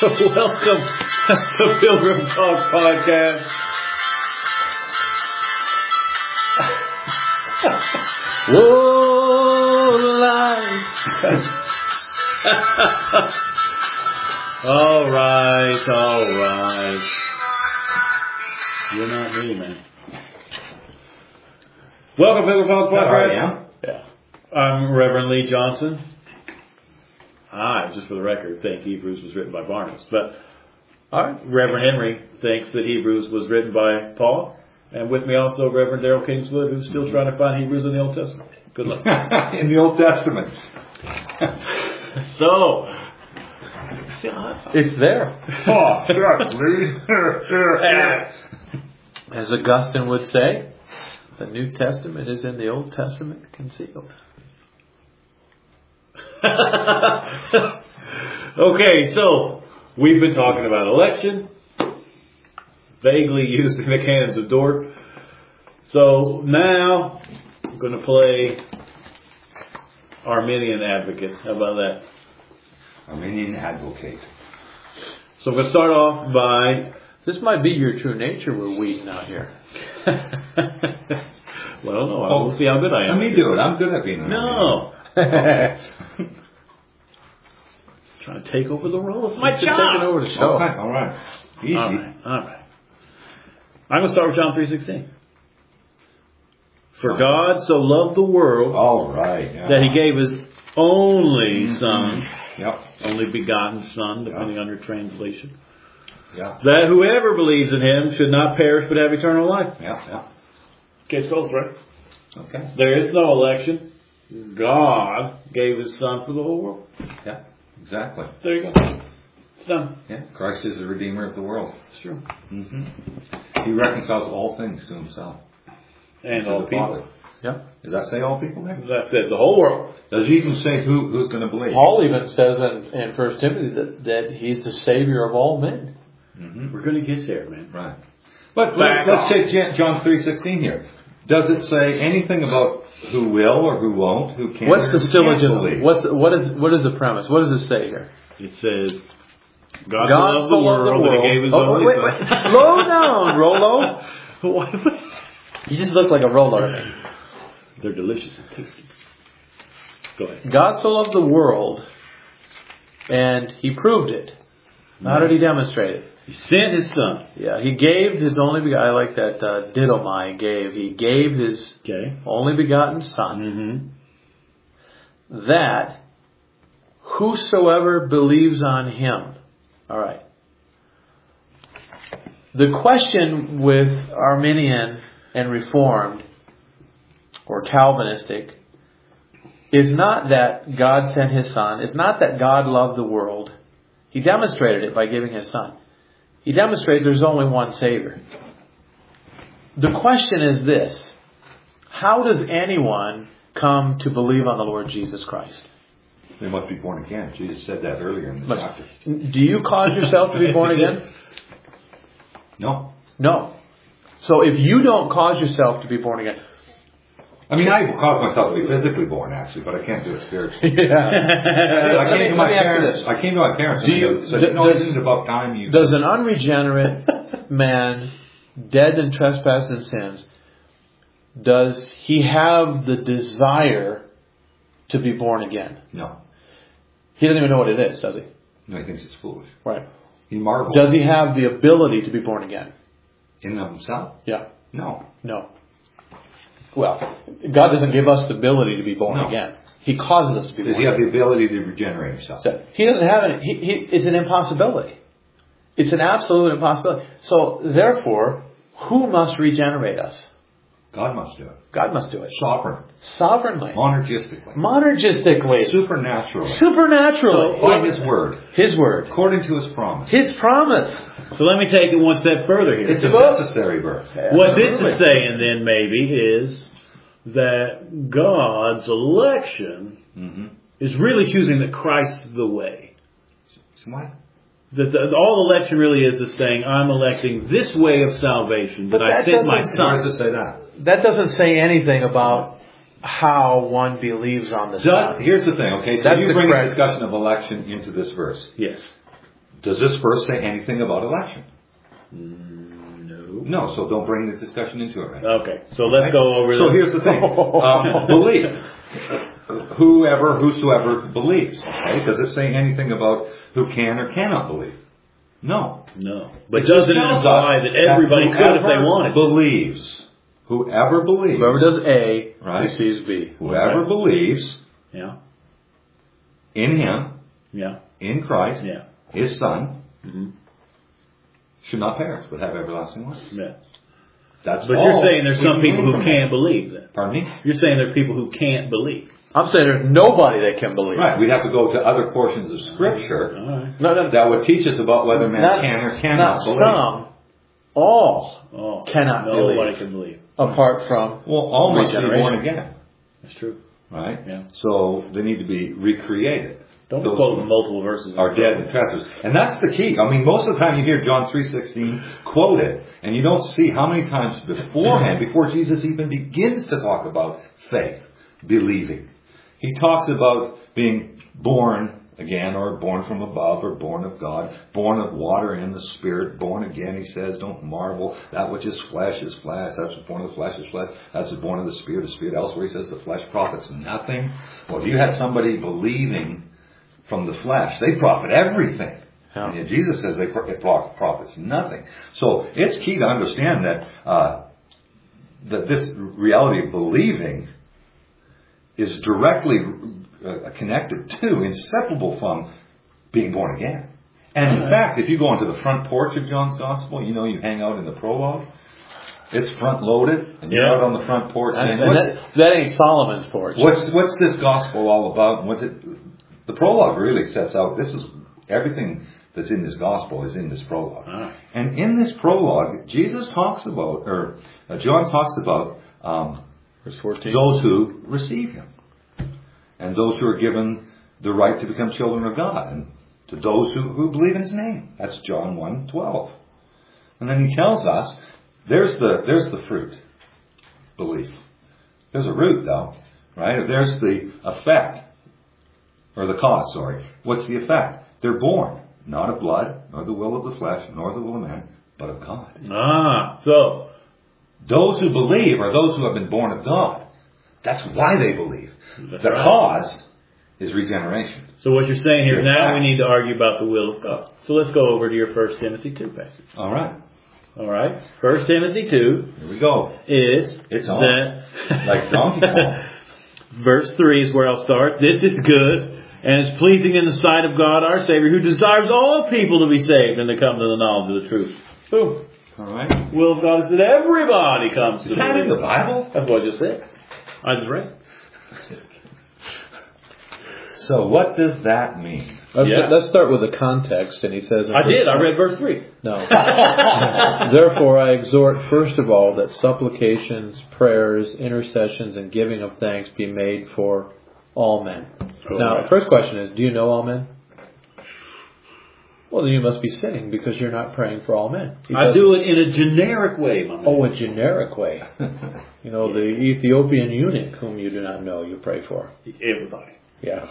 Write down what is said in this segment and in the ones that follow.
Welcome to Pilgrim Talk Podcast. Whoa, life. All right. You're not me, man. Welcome to Pilgrim Talk Podcast. Yeah. I'm Reverend Lee Johnson. Just for the record, think Hebrews was written by Barnabas. But Reverend Henry thinks that Hebrews was written by Paul. And with me also Reverend Daryl Kingswood, who's still trying to find Hebrews in the Old Testament. Good luck. In the Old Testament. So, it's there. Oh, As Augustine would say, the New Testament is in the Old Testament concealed. Okay, so we've been talking about election, vaguely using the cannons of Dort. So now I'm going to play Arminian advocate. How about that? Arminian advocate. So I'm going to start off by... This might be your true nature we're weeding out here. Well, no, we'll see how good I am. Let me do it. I'm good at being an No. Trying to take over the role. It's my job. Taking over the show. Okay, all right. Easy. All right. I'm going to start with John 3:16. For God so loved the world that He gave His only Son, only begotten Son, depending on your translation, that whoever believes in Him should not perish but have eternal life. Case closed, right? Okay. There is no election. God gave His Son for the whole world. Yeah, exactly. There you go. It's done. Yeah, Christ is the Redeemer of the world. It's true. Mm-hmm. He reconciles all things to Himself. And all people. Yeah. Does that say all people there? That says the whole world. Does He even say who's going to believe? Paul even says in 1 Timothy that He's the Savior of all men. Mm-hmm. We're going to get there, man. Right. But let's take John 3:16 here. Does it say anything about who will or who won't, who can? What's the syllogism? Believe? What is the premise? What does it say here? It says God so loved the world that He gave His only Son. Slow down, Rolo. What? You just look like a Rolo to me. They're delicious and tasty. Go ahead. God so loved the world, and He proved it. How did He demonstrate it? He sent His Son. Yeah, He gave His only begotten. I like that didomai, gave. He gave His only begotten Son. Mm-hmm. That whosoever believes on Him. All right. The question with Arminian and Reformed or Calvinistic is not that God sent His Son. It's not that God loved the world. He demonstrated it by giving His Son. He demonstrates there's only one Savior. The question is this: how does anyone come to believe on the Lord Jesus Christ? They must be born again. Jesus said that earlier in the chapter. Do you cause yourself to be born again? No. So if you don't cause yourself to be born again... I mean, I cause myself to be physically born, actually, but I can't do it spiritually. Yeah. I came to my parents and said, it isn't about time you... Does an unregenerate man, dead in trespasses and sins, does he have the desire to be born again? No. He doesn't even know what it is, does he? No, he thinks it's foolish. Right. He marvels. Does he have the ability to be born again? In himself? Yeah. No. Well, God doesn't give us the ability to be born again. He causes us to be born again. Does he have the ability to regenerate himself? So he doesn't have any. It's an impossibility. It's an absolute impossibility. So, therefore, who must regenerate us? God must do it. God must do it. Sovereignly. Monergistically. Supernaturally. By His word. His word. According to His promise. His promise. So let me take it one step further here. It's a necessary birth. What this is saying then maybe is that God's election is really choosing that Christ's the way. What? That all election really is saying, I'm electing this way of salvation, that I sent my Son. Why does it say that? That doesn't say anything about how one believes on the Son. Here's the thing, okay? So you bring the discussion of election into this verse. Yes. Does this verse say anything about election? No. No, so don't bring the discussion into it right now. Okay, so let's go over So here's the thing. Belief. Whosoever believes. Okay? Does it say anything about who can or cannot believe? No. No. But doesn't it imply that everybody could if they wanted? Believes. Whoever believes. Whoever does A, right? receives B. Whoever believes. Yeah. In Him. Yeah. In Christ. Yeah. His Son. Mm-hmm. Should not perish, but have everlasting life. Yeah. That's but you're saying there's some people who can't believe that. Pardon me? You're saying there are people who can't believe. I'm saying there's nobody that can believe. Right. We'd have to go to other portions of Scripture right. that would teach us about whether man can or cannot believe. Some, all cannot believe. Nobody can believe. Apart from all must be born again. That's true. Right? Yeah. So they need to be recreated. Don't quote multiple verses. Are dead in trespasses. And that's the key. I mean, most of the time you hear John 3:16 quoted, and you don't see how many times beforehand, before Jesus even begins to talk about faith, believing. He talks about being born again, or born from above, or born of God, born of water and the Spirit, born again, he says, don't marvel. That which is flesh is flesh. That's what's born of the flesh is flesh. That's what's born of the Spirit is Spirit. Elsewhere he says the flesh profits nothing. Well, if you had somebody believing from the flesh, they profit everything. Yeah. And Jesus says it profits nothing. So it's key to understand that that this reality of believing is directly connected to, inseparable from being born again. And in fact, if you go onto the front porch of John's Gospel, you hang out in the prologue. It's front loaded, and you're out on the front porch saying, that ain't Solomon's porch. What's this gospel all about? What's it? The prologue really sets out, this is everything that's in this gospel is in this prologue. Ah. And in this prologue, Jesus talks about, or John talks about, verse 14, those who receive him. And those who are given the right to become children of God. And to those who believe in his name. That's John 1:12. And then he tells us, there's the fruit. Belief. There's a root though. Right? There's the effect. Or the cause, sorry. What's the effect? They're born, not of blood, nor the will of the flesh, nor the will of man, but of God. So those who believe are those who have been born of God. That's why they believe. That's the right. cause is regeneration. So what you're saying here, now we need to argue about the will of God. So let's go over to your 1 Timothy 2 passage. All right. 1 Timothy 2. Here we go. It's on. That like Donkey Kong. Verse 3 is where I'll start. This is good. And it's pleasing in the sight of God our Savior, who desires all people to be saved and to come to the knowledge of the truth. Boom. All right. Will of God is that everybody comes to the Is that in the Bible? That's what I just said. I just read. So what does that mean? Let's start with the context. And he says... I read verse 3. No. Therefore I exhort first of all that supplications, prayers, intercessions, and giving of thanks be made for all men. Now, the first question is, do you know all men? Well, then you must be sinning because you're not praying for all men. I do it in a generic way, my man. Oh, a generic way. The Ethiopian eunuch whom you do not know, you pray for. Everybody. Yeah.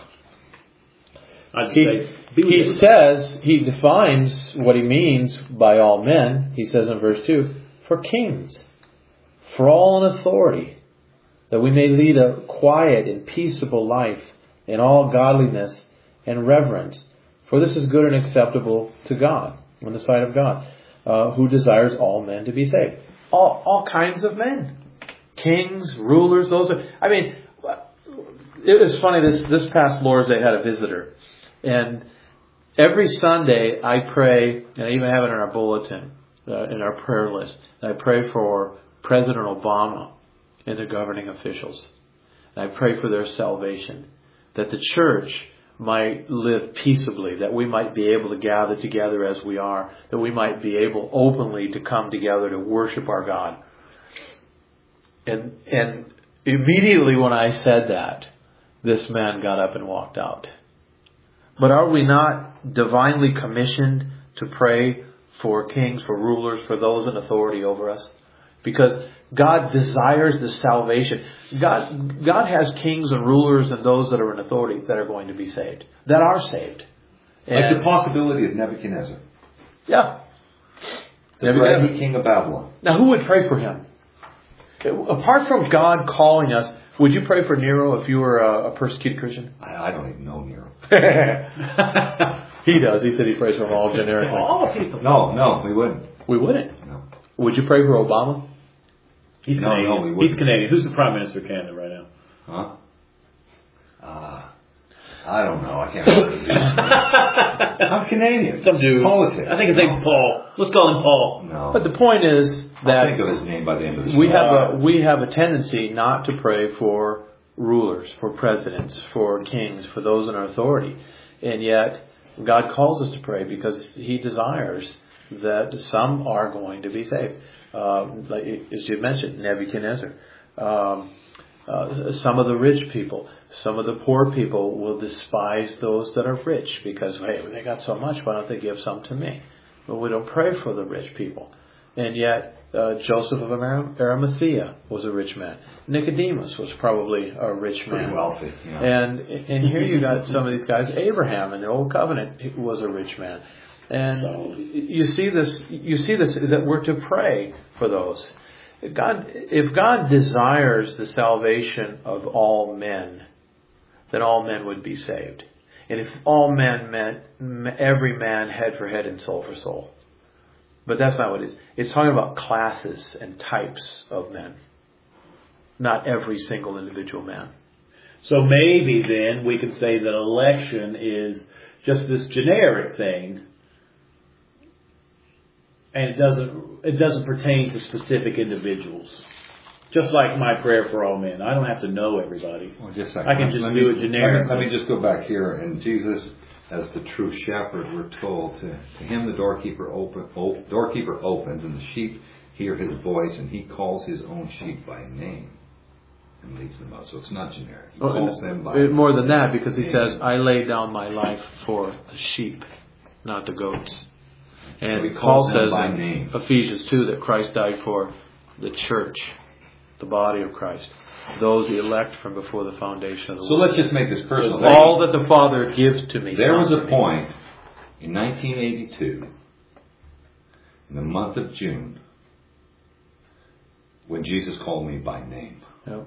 He defines what he means by all men. He says in verse 2, for kings, for all in authority, that we may lead a quiet and peaceable life in all godliness and reverence. For this is good and acceptable to God, in the sight of God, who desires all men to be saved. All kinds of men. Kings, rulers, it was funny, this past Lord's Day I had a visitor. And every Sunday I pray, and I even have it in our bulletin, in our prayer list, and I pray for President Obama and the governing officials. And I pray for their salvation, that the church might live peaceably, that we might be able to gather together as we are, that we might be able openly to come together to worship our God. And immediately when I said that, this man got up and walked out. But are we not divinely commissioned to pray for kings, for rulers, for those in authority over us? Because God desires the salvation. God has kings and rulers and those that are in authority that are going to be saved, that are saved. Like the possibility of Nebuchadnezzar. Yeah. The reigning king of Babylon. Now, who would pray for him? Apart from God calling us, would you pray for Nero if you were a persecuted Christian? I don't even know Nero. He does. He said he prays for them all generically. All people. No, we wouldn't. We wouldn't? No. Would you pray for Obama? He's Canadian. No, we wouldn't. He's Canadian. Who's the Prime Minister of Canada right now? Huh? I don't know. I can't remember. I'm Canadian. Some dude. Politics. I think his name's Paul. Let's call him Paul. No. But the point is that I'll think of his name by the end of the show. We have a tendency not to pray for rulers, for presidents, for kings, for those in authority. And yet, God calls us to pray because He desires that some are going to be saved. Like, as you mentioned, Nebuchadnezzar. Some of the rich people, some of the poor people will despise those that are rich because, hey, they got so much, why don't they give some to me? But we don't pray for the rich people. And yet, Joseph of Arimathea was a rich man. Nicodemus was probably a rich man. Pretty wealthy. Yeah. And here you got some of these guys. Abraham in the Old Covenant was a rich man. And you see this is that we're to pray for those. If God desires the salvation of all men, then all men would be saved. And if all men meant every man head for head and soul for soul. But that's not what it is. It's talking about classes and types of men. Not every single individual man. So maybe then we can say that election is just this generic thing. And it doesn't pertain to specific individuals. Just like my prayer for all men. I don't have to know everybody. Well, just a second. I can just do it generically. Let me just go back here. And Jesus, as the true shepherd, we're told to him the doorkeeper opens, and the sheep hear his voice, and he calls his own sheep by name and leads them out. So it's not generic. He calls them by name. More than that, because he says, I lay down my life for the sheep, not the goats. And so Paul says in Ephesians 2 that Christ died for the church, the body of Christ, those he elect from before the foundation of the world. So let's just make this personal. So all that the Father gives to me. There was a point in 1982, in the month of June, when Jesus called me by name. Yep.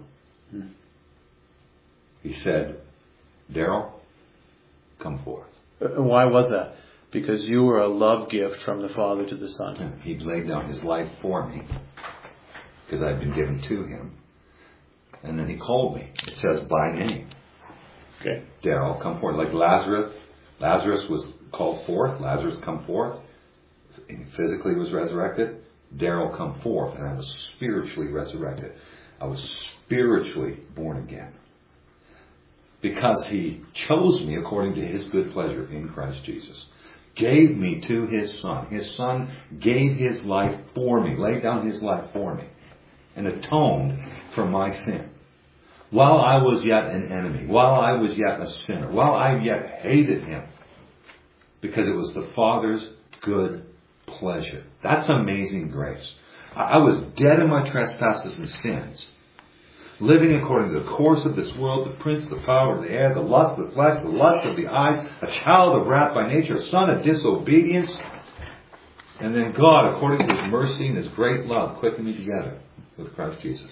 He said, Daryl, come forth. Why was that? Because you were a love gift from the Father to the Son. He'd laid down His life for me because I'd been given to Him. And then He called me. It says by name. Okay. Daryl, come forth. Like Lazarus. Lazarus was called forth. Lazarus, come forth. He physically was resurrected. Daryl, come forth. And I was spiritually resurrected. I was spiritually born again. Because He chose me according to His good pleasure in Christ Jesus. Gave me to His Son. His Son gave His life for me, laid down His life for me, and atoned for my sin. While I was yet an enemy, while I was yet a sinner, while I yet hated Him, because it was the Father's good pleasure. That's amazing grace. I was dead in my trespasses and sins, living according to the course of this world, the prince, the power of the air, the lust of the flesh, the lust of the eyes, a child of wrath by nature, a son of disobedience. And then God, according to His mercy and His great love, quickened me together with Christ Jesus.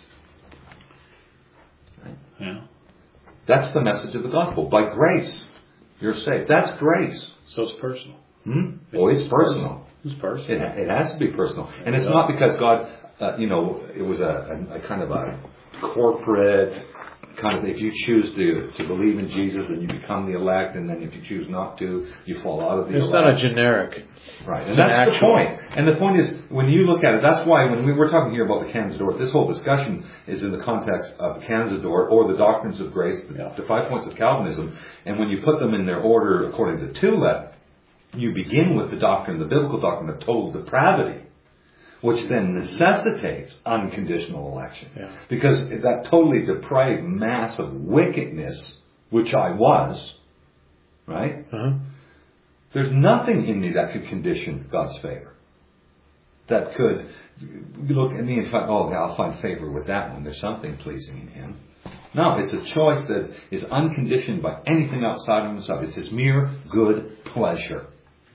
Right? Yeah. That's the message of the gospel. By grace, you're saved. That's grace. So it's personal. It's personal. It's personal. It has to be personal. And it's not because God, it was a kind of a corporate kind of, if you choose to believe in Jesus, then you become the elect, and then if you choose not to, you fall out of the elect. It's not a generic. Right, and that's the point. And the point is, when you look at it, that's why when we're talking here about the canons of Dort, this whole discussion is in the context of the canons of Dort, or the doctrines of grace, the 5 points of Calvinism, and when you put them in their order according to Tulip, you begin with the doctrine, the biblical doctrine of total depravity, which then necessitates unconditional election. Yeah. Because that totally depraved mass of wickedness, which I was, right? Uh-huh. There's nothing in me that could condition God's favor. That could look at me and find, I'll find favor with that one. There's something pleasing in Him. No, it's a choice that is unconditioned by anything outside of himself. It's his mere good pleasure.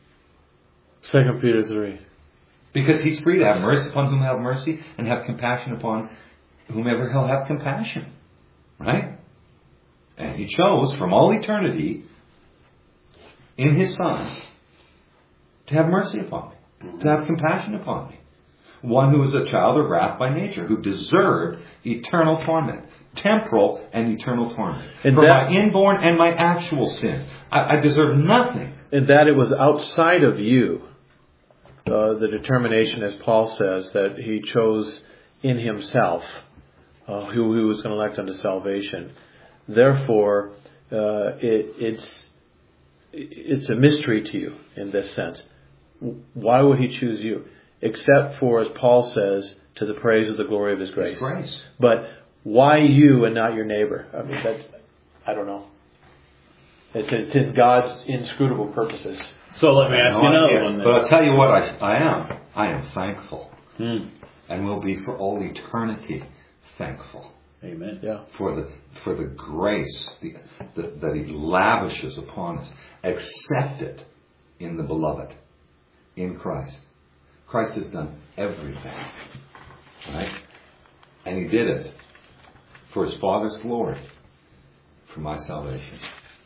2 Peter 3. Because he's free to have mercy upon whom he'll have mercy, and have compassion upon whomever he'll have compassion. Right? And he chose from all eternity in his Son to have mercy upon me, to have compassion upon me. One who is a child of wrath by nature, who deserved eternal torment, temporal and eternal torment. And for my inborn and my actual sins. I deserve nothing. And that it was outside of you, the determination, as Paul says, that he chose in himself who he was going to elect unto salvation. Therefore, it's a mystery to you in this sense. Why would he choose you? Except for, as Paul says, to the praise of the glory of his grace. His grace. But why you and not your neighbor? I mean, I don't know. It's in God's inscrutable purposes. So let me ask you another one then. But I'll tell you what I am. I am thankful. And will be for all eternity thankful. Amen. Yeah. For the grace that he lavishes upon us. Accept it in the beloved, in Christ. Christ has done everything. Right? And he did it for his Father's glory, for my salvation.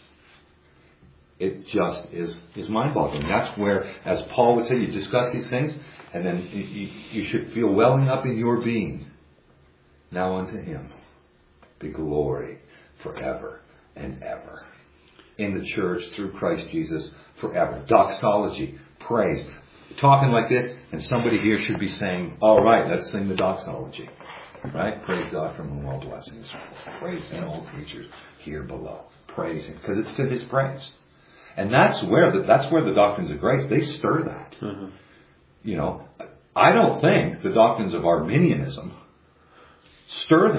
It just is mind-boggling. That's where, as Paul would say, you discuss these things, and then you should feel welling up in your being. Now unto him be glory forever and ever. In the church, through Christ Jesus, forever. Doxology, praise. Talking like this, and somebody here should be saying, all right, let's sing the doxology. Right? Praise God from whom all blessings flow. Praise him, all creatures here below. Praise him, because it's to his praise. And that's where the doctrines of grace, they stir that. Mm-hmm. You know, I don't think the doctrines of Arminianism stir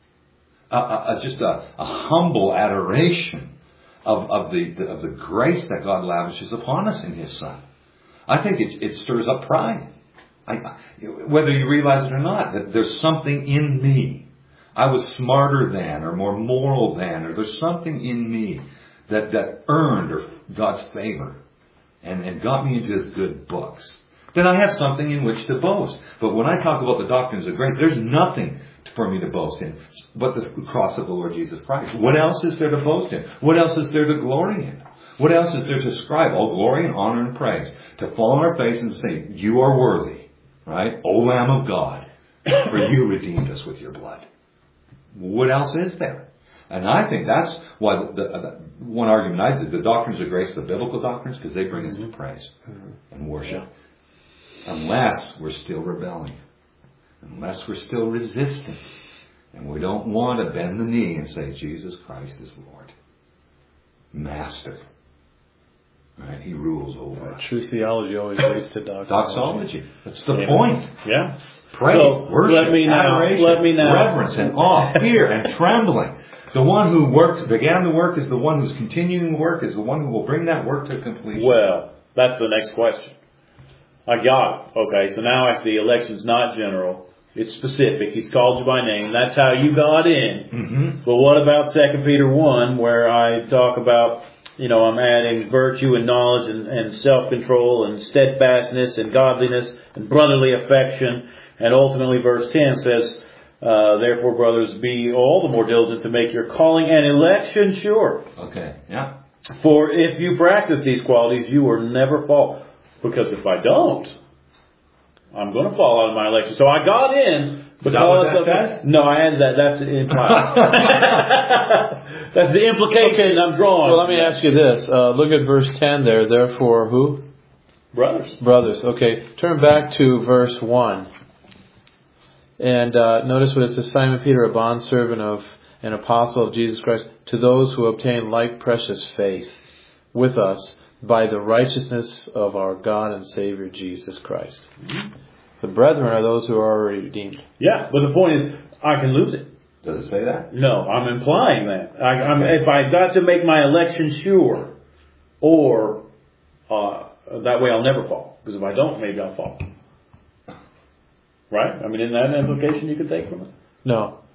that. Just a humble adoration of the grace that God lavishes upon us in his Son. I think it stirs up pride. Whether you realize it or not, that there's something in me. I was smarter than, or more moral than, or there's something in me that earned God's favor and got me into his good books. Then I have something in which to boast. But when I talk about the doctrines of grace, there's nothing for me to boast in but the cross of the Lord Jesus Christ. What else is there to boast in? What else is there to glory in? What else is there to ascribe all glory and honor and praise? To fall on our face and say, you are worthy, right? O Lamb of God, for you redeemed us with your blood. What else is there? And I think that's why the one argument I did, the doctrines of grace, the biblical doctrines, because they bring us to praise and worship. Unless we're still rebelling. Unless we're still resisting. And we don't want to bend the knee and say, Jesus Christ is Lord. Master. Right? He rules over us. True theology always leads to doxology. That's the point. Yeah. Praise, worship, adoration, reverence, and awe, fear, and trembling. The one who began the work is the one who's continuing the work, is the one who will bring that work to completion. Well, that's the next question. I got it. Okay, so now I see election's not general. It's specific. He's called you by name. That's how you got in. Mm-hmm. But what about 2 Peter 1, where I talk about, I'm adding virtue and knowledge and self-control and steadfastness and godliness and brotherly affection. And ultimately verse 10 says, therefore, brothers, be all the more diligent to make your calling and election sure. Okay, yeah. For if you practice these qualities, you will never fall. Because if I don't, I'm going to fall out of my election. So I got in because of that. No, I added that. That's implied. That's the implication I'm drawing. So let me ask you this. Look at verse 10 there. Therefore, who? Brothers. Brothers. Okay. Turn back to verse 1. And notice what it says. Simon Peter, a bondservant of an apostle of Jesus Christ, to those who obtain like precious faith with us, by the righteousness of our God and Savior Jesus Christ. Mm-hmm. The brethren are those who are already redeemed. Yeah, but the point is, I can lose it. Does it say that? No, I'm implying that. If I got to make my election sure, or that way I'll never fall. Because if I don't, maybe I'll fall. Right? I mean, isn't that an implication you could take from it? No.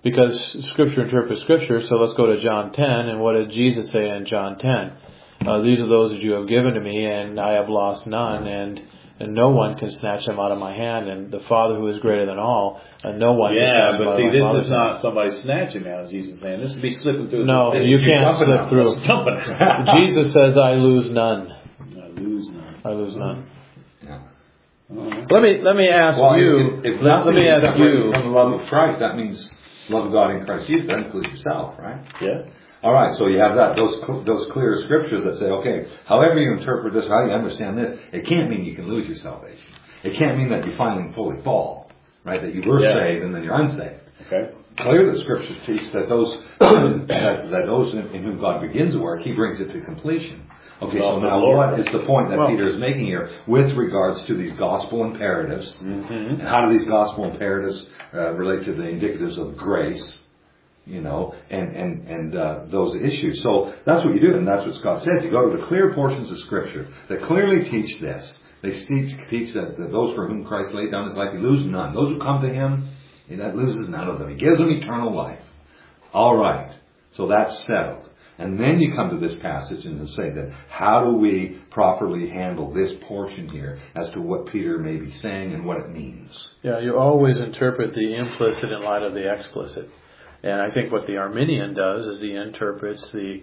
Because Scripture interprets Scripture, so let's go to John 10, and what did Jesus say in John 10? These are those that you have given to me, and I have lost none, and no one can snatch them out of my hand, and the Father who is greater than all, and no one can snatch them out of my but see, this Father's is not somebody snatching out of Jesus' hand. This would be slipping through. No, you can't slip through. Jesus says, I lose none. I lose none. Yeah. Let me ask you. Let me ask you. From the love of Christ, that means love of God in Christ Jesus. That includes yourself, right? Yeah. All right. So you have that. Those clear scriptures that say, okay, however you interpret this, how you understand this, it can't mean you can lose your salvation. It can't mean that you finally fully fall, right? That you were saved and then you're unsaved. Okay. Clear that Scripture teaches that those that those in whom God begins the work, He brings it to completion. Okay, so now what is the point that Peter is making here with regards to these gospel imperatives? Mm-hmm. And how do these gospel imperatives relate to the indicatives of grace? You know, and those issues. So that's what you do, and that's what Scott said. You go to the clear portions of Scripture that clearly teach this. They teach that those for whom Christ laid down His life, He loses none. Those who come to Him, He loses none of them. He gives them eternal life. All right. So that's settled. And then you come to this passage and say that how do we properly handle this portion here as to what Peter may be saying and what it means? Yeah, you always interpret the implicit in light of the explicit. And I think what the Arminian does is he interprets the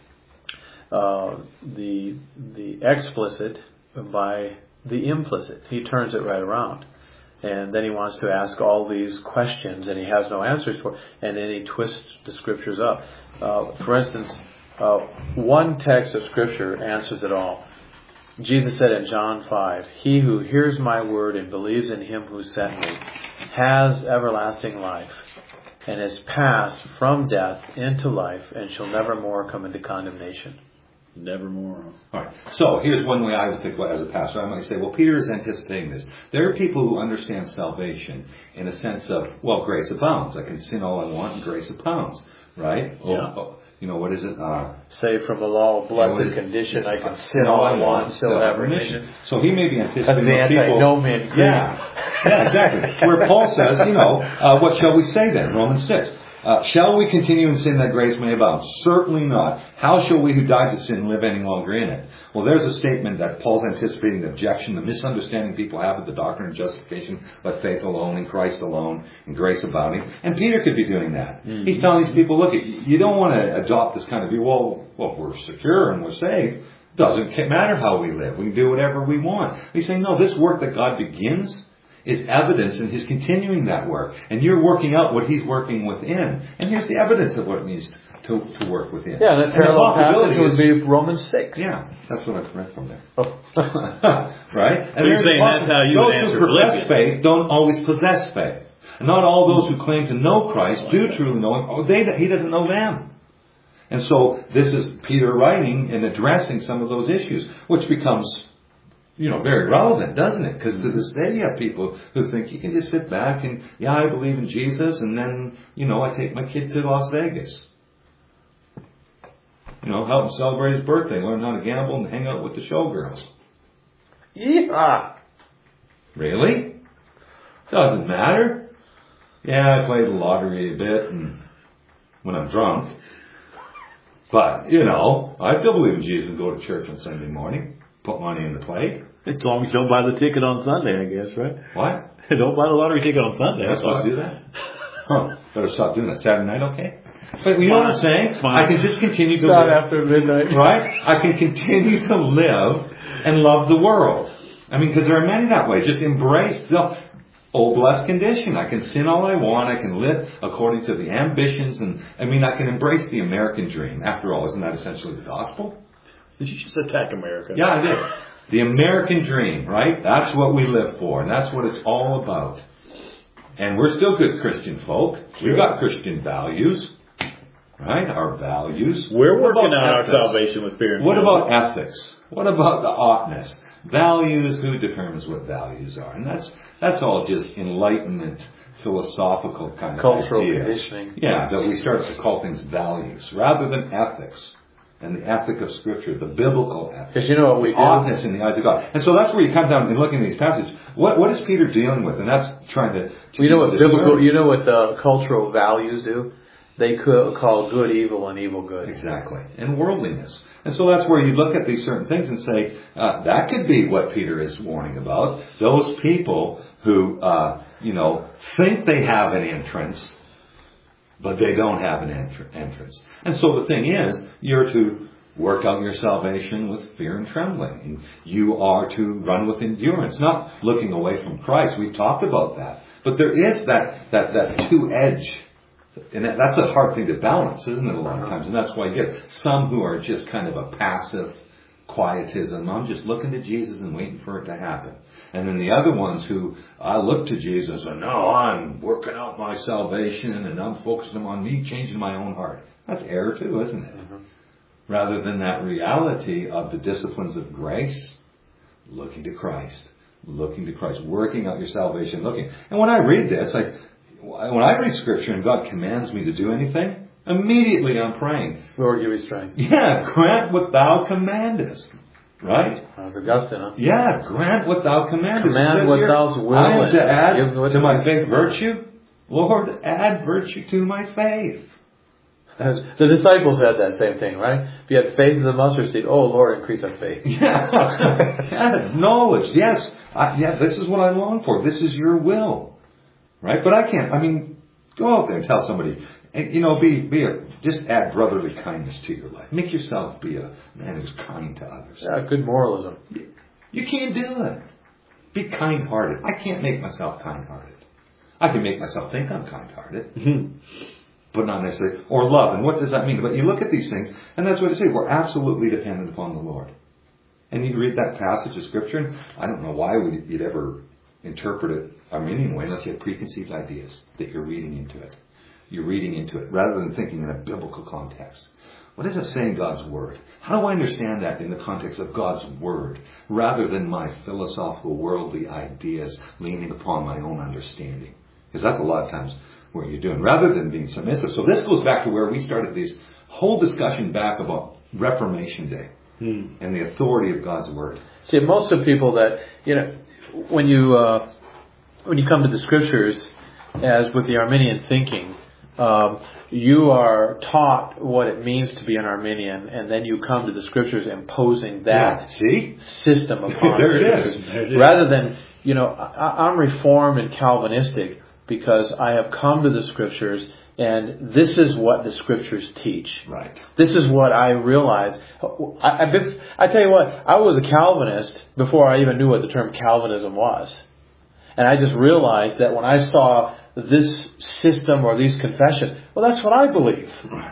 explicit by the implicit. He turns it right around. And then he wants to ask all these questions, and he has no answers for it. And then he twists the Scriptures up. For instance, one text of Scripture answers it all. Jesus said in John 5, "He who hears my word and believes in Him who sent me has everlasting life, and is passed from death into life, and shall never more come into condemnation." Nevermore. All right. So here's one way I would think as a pastor. I might say, well, Peter is anticipating this. There are people who understand salvation in a sense of, well, grace abounds. I can sin all I want and grace abounds. Right? Yeah. You know, what is it? Saved from the law of blessed condition, I can sin all I want and still have remission. So he may be anticipating the people. antinomian creed. Yeah, exactly. Where Paul says, what shall we say then? Romans 6. Shall we continue in sin that grace may abound? Certainly not. How shall we who died to sin live any longer in it? Well, there's a statement that Paul's anticipating the objection, the misunderstanding people have of the doctrine of justification by faith alone, in Christ alone, and grace abounding. And Peter could be doing that. Mm-hmm. He's telling these people, look, you don't want to adopt this kind of view. Well, we're secure and we're saved. Doesn't matter how we live. We can do whatever we want. He's saying, no, this work that God begins is evidence in His continuing that work. And you're working out what He's working within. And here's the evidence of what it means to work within. Yeah, and that parallel passage would be Romans 6. Yeah, that's what I've read from there. Oh. Right? So you're saying that's how you would answer those who profess faith don't always possess faith. And not all those who claim to know Christ do truly know Him. He doesn't know them. And so this is Peter writing and addressing some of those issues, which becomes very relevant, doesn't it? Because to this day you have people who think you can just sit back and, I believe in Jesus, and then, I take my kid to Las Vegas. Help him celebrate his birthday, learn how to gamble, and hang out with the showgirls. Yeah. Really? Doesn't matter. Yeah, I play the lottery a bit and when I'm drunk. But, I still believe in Jesus and go to church on Sunday morning. Put money in the plate. As long as you don't buy the ticket on Sunday, I guess, right? What? Don't buy the lottery ticket on Sunday. That's supposed to do that? Huh. Better stop doing that. Saturday night, okay? But you know what I'm saying? I can just continue to live. After midnight. Right? I can continue to live and love the world. Because there are many that way. Just embrace the old blessed condition. I can sin all I want. I can live according to the ambitions. And I can embrace the American dream. After all, isn't that essentially the gospel? Did you just attack America? Yeah, I did. The American dream, right? That's what we live for, and that's what it's all about. And we're still good Christian folk. Sure. We've got Christian values, right? Our values. We're working on our salvation with fear and What about ethics? What about the oughtness? Values, who determines what values are? And that's all just enlightenment, philosophical kind of cultural ideas. conditioning. Yeah, that we start to call things values rather than ethics. and the ethic of Scripture, the biblical ethic. Because you know what we do? Oddness in the eyes of God. And so that's where you come down and looking at these passages. What is Peter dealing with? And that's trying to you know what biblical, you know what the cultural values do? They could call good evil and evil good. Exactly. And worldliness. And so that's where you look at these certain things and say, that could be what Peter is warning about. Those people who, think they have an entrance, but they don't have an entrance. And so the thing is, you're to work out your salvation with fear and trembling. And you are to run with endurance, not looking away from Christ. We've talked about that. But there is that two-edge. And that's a hard thing to balance, isn't it, a lot of times? And that's why you get some who are just kind of a passive quietism. I'm just looking to Jesus and waiting for it to happen. And then the other ones who I look to Jesus and, no, I'm working out my salvation and I'm focusing on me changing my own heart. That's error too, isn't it? Mm-hmm. Rather than that reality of the disciplines of grace, looking to Christ, working out your salvation, looking. And when I read this, when I read Scripture and God commands me to do anything, immediately I'm praying, Lord, give me strength. Yeah, grant what thou commandest. Right? That was Augustine, huh? Yeah, grant what thou commandest. Command what thou's willing. I am to add to my faith virtue. Lord, add virtue to my faith. The disciples had that same thing, right? If you had faith in the mustard seed, oh Lord, increase our faith. Yeah, knowledge. Yes, this is what I long for. This is your will. Right? But I can't, go out there and tell somebody, just add brotherly kindness to your life. Make yourself be a man who's kind to others. Yeah, good moralism. You can't do it. Be kind-hearted. I can't make myself kind-hearted. I can make myself think I'm kind-hearted. But not necessarily. Or love. And what does that mean? But you look at these things, and that's what it says. We're absolutely dependent upon the Lord. And you read that passage of Scripture, and I don't know why you'd ever interpret it Arminian way unless you have preconceived ideas that you're reading into it. You're reading into it rather than thinking in a biblical context. What does it say in God's Word? How do I understand that in the context of God's Word rather than my philosophical, worldly ideas leaning upon my own understanding? Because that's a lot of times what you're doing, rather than being submissive. So this goes back to where we started this whole discussion back about Reformation Day and the authority of God's Word. See, most of people that, when you come to the Scriptures, as with the Arminian thinking, you are taught what it means to be an Arminian, and then you come to the Scriptures imposing that system upon there it is. Rather than, I'm Reformed and Calvinistic because I have come to the Scriptures and this is what the Scriptures teach. Right. This is what I realize. I tell you what, I was a Calvinist before I even knew what the term Calvinism was. And I just realized that when I saw this system or these confessions, well, that's what I believe.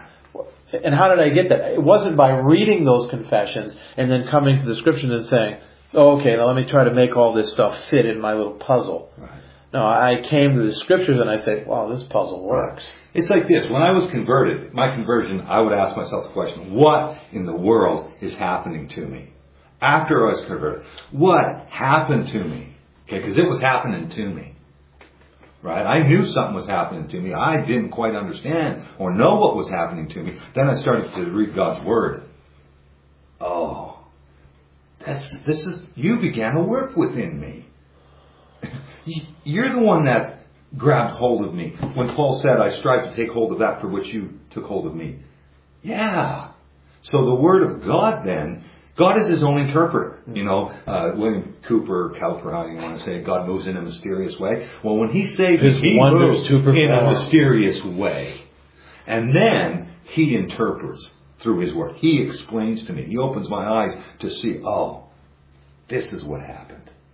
And how did I get that? It wasn't by reading those confessions and then coming to the Scriptures and saying, okay, now let me try to make all this stuff fit in my little puzzle. Right. No, I came to the Scriptures and I said, wow, this puzzle works. It's like this. When I was converted, my conversion, I would ask myself the question, what in the world is happening to me? After I was converted, what happened to me? Okay, because it was happening to me. Right? I knew something was happening to me. I didn't quite understand or know what was happening to me. Then I started to read God's Word. Oh, this is, you began to work within me. You're the one that grabbed hold of me. When Paul said, I strive to take hold of that for which you took hold of me. Yeah. So the Word of God then, God is His own interpreter. William Cowper, how you want to say it, God moves in a mysterious way. Well, when He saves us, He moves in a mysterious way. And then He interprets through His Word. He explains to me. He opens my eyes to see, this is what happened.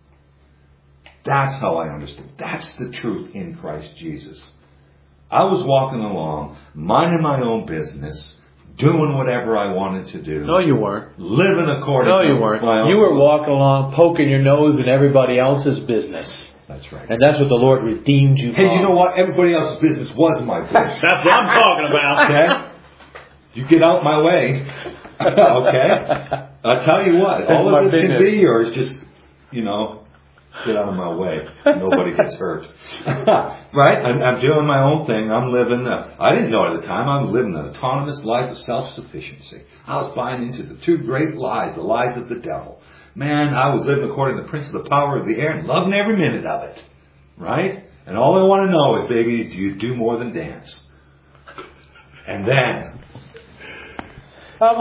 That's how I understood. That's the truth in Christ Jesus. I was walking along, minding my own business, doing whatever I wanted to do. No, you weren't. Living according to my own. No, you weren't. You were walking along, poking your nose in everybody else's business. That's right. And that's what the Lord redeemed you from. Hey, you know what? Everybody else's business was my business. That's what I'm talking about. Okay? You get out my way. Okay? I'll tell you what. All of this can be yours. Just, Get out of my way. Nobody gets hurt. Right? I'm doing my own thing. I'm living. I didn't know at the time. I'm living an autonomous life of self-sufficiency. I was buying into the two great lies, the lies of the devil. Man, I was living according to the prince of the power of the air and loving every minute of it. Right? And all I want to know is, baby, do you do more than dance? And then... I'm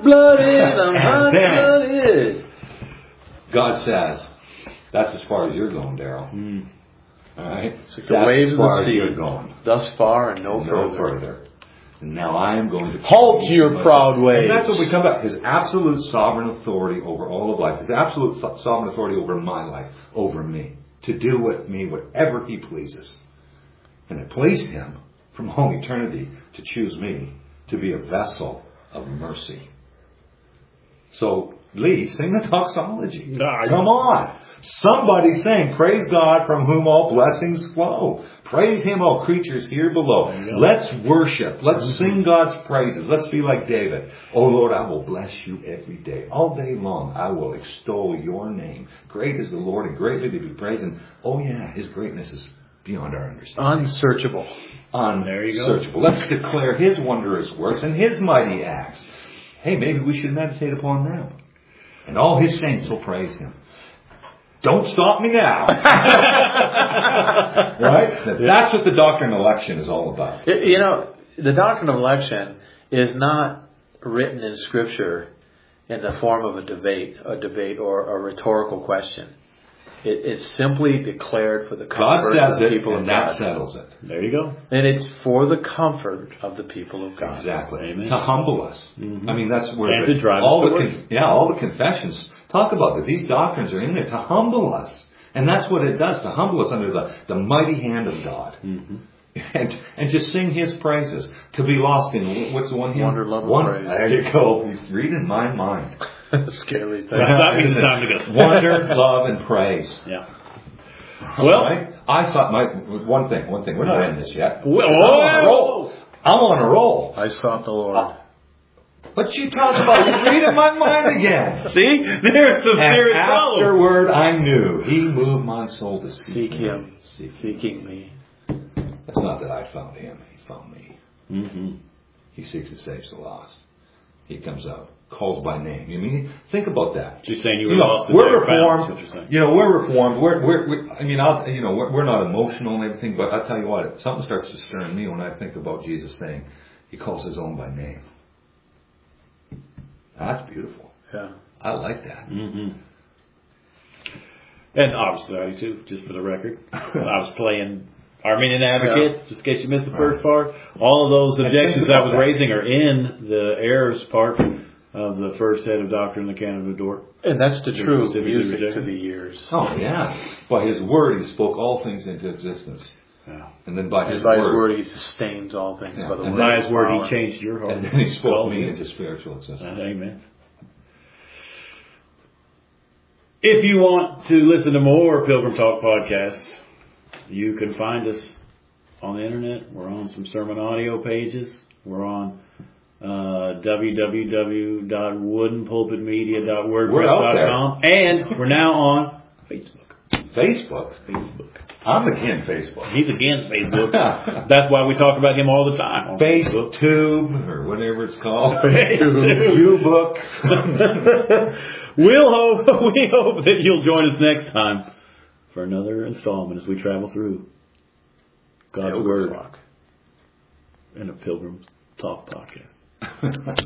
hot-blooded. God says, that's as far as you're going, Daryl. All right? It's like the waves of the sea. You're going. Thus far and no further. And now I am going to... Halt your proud ways. And that's what we come back. His absolute sovereign authority over all of life. His absolute sovereign authority over my life. Over me. To do with me whatever He pleases. And it pleased Him from all eternity to choose me to be a vessel of mercy. So, Lee, sing the doxology. Come on. Somebody sing, praise God from whom all blessings flow. Praise Him, all creatures here below. Let's worship. Let's sing God's praises. Let's be like David. Oh Lord, I will bless you every day. All day long, I will extol your name. Great is the Lord and greatly to be praised. And oh yeah, His greatness is beyond our understanding. Unsearchable. There you go. Let's declare His wondrous works and His mighty acts. Hey, maybe we should meditate upon them. And all His saints will praise Him. Don't stop me now. Right? That's what the doctrine of election is all about. You know, the doctrine of election is not written in Scripture in the form of a debate or a rhetorical question. It's simply declared for the comfort of the people of God. God says it, and that settles it. There you go. And it's for the comfort of the people of God. Exactly. Amen. To humble us. I mean, that's where and to drive all us all the confessions talk about that. These doctrines are in there to humble us. And that's what it does, to humble us under the mighty hand of God. And just sing His praises. To be lost in, what's the one hymn? Wonder, love, and praise. There you go. He's reading my mind. Scary thing. That means it's time to go. Wonder, love, and praise. Yeah. Well, I saw one thing. We're not in this yet. Whoa. I'm on a roll. I sought the Lord. What you talking about? You're reading my mind again. See? There's some serious problem. Afterward, I knew He moved my soul to seek Him, seeking me. It's not that I found Him; He found me. He seeks and saves the lost. He comes out, calls by name. You mean? Think about that. You're saying you were lost. We're reformed. We're reformed. We're not emotional and everything, but I tell you what, something starts to stir in me when I think about Jesus saying He calls His own by name. That's beautiful. Yeah, I like that. And obviously, I do too. Just for the record, I was playing Arminian advocate, just in case you missed the first part. All of those objections I was raising are in the errors part of the first head of doctrine, the canon of Dort. And that's the true music to the ears. Oh, yeah. By His word, He spoke all things into existence. Yeah. And then by His word, He sustains all things. Yeah. And by His word, He changed your heart. And then He spoke me into spiritual existence. Amen. If you want to listen to more Pilgrim Talk podcasts, you can find us on the internet. We're on some sermon audio pages. We're on www.woodenpulpitmedia.wordpress.com. And we're now on Facebook. Facebook? I'm against Facebook. He's against Facebook. That's why we talk about him all the time. FaceTube, or whatever it's called. U-Book. We hope that you'll join us next time for another installment as we travel through God's Word in a Pilgrim Talk podcast.